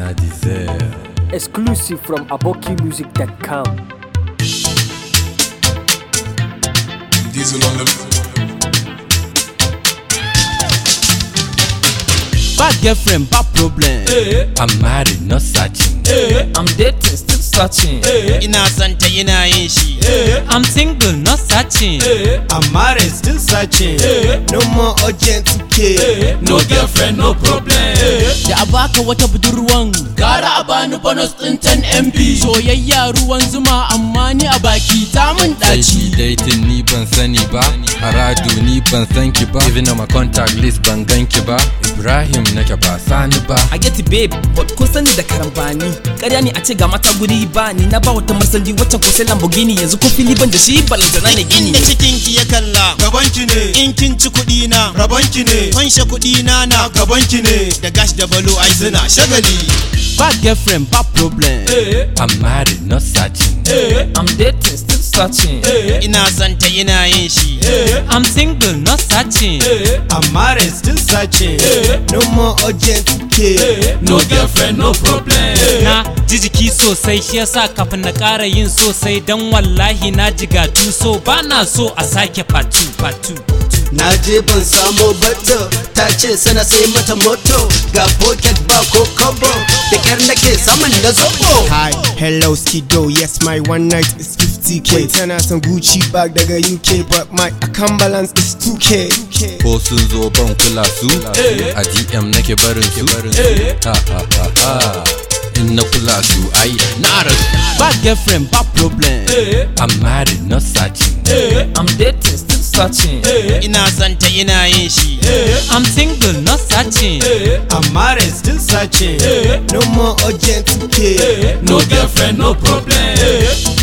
na desire. Exclusive from abokimusic.com. Diesel on the Bad girlfriend, bad problem. I'm married, not searching. I'm dating, still searching. Ina santa ina yin shi. I'm single, not searching. I'm married, still searching. No more urgent care. No girlfriend, no problem. Da a baka wata budurwan, gara a bani bonus ɗin 10 MB. Soyayya ruwan zuma amma ni a baki ta mun Sai ɗaci. dating ni ban sani ba, Aradu ni ban san ki ba, even on my contact list ban gan ki ba, Ibrahim nake ba sani ba. I get it babe, but kun sani da karambani. Ƙarya ne a ce ga mata guri ba ni na ba wata marsandi waccan ko sai Lamborghini yanzu ko fili ban da shi balantana ne gini. Inda cikin ki ya kalla, gabanki ne in kin ci kuɗi na, rabanki ne fanshe kuɗi na gabanki ne da gash da balo ai suna shagali. Bad girlfriend, bad problem. I'm married, not searching. I'm dating, still searching. Ina santa ina yin shi. I'm single, not searching. I'm married, still searching. No more urgent care. No girlfriend, no problem. Na ji jiki sosai shi yasa kafin na ƙara yin sosai dan wallahi na jigatu so ba na so a sake fatu. Na je ban samo bato, ta ce sana sai mata moto, ga pocket ba ko kobo, da kyar nake saman na zobo. Hi, hello Skido, yes my one night is 50k. Tana son Gucci bag daga UK, but my account balance is 2k. Ko sun zo ban kula su, a DM nake barin su. Ha ha ha ha. In na kula su ai na rasu. Bad girlfriend, bad problem. I'm married, not searching. I'm dating, still searching. Ina santa ina yin shi. I'm single, not searching. I'm married, still searching. No more urgent care. No girlfriend, no problem.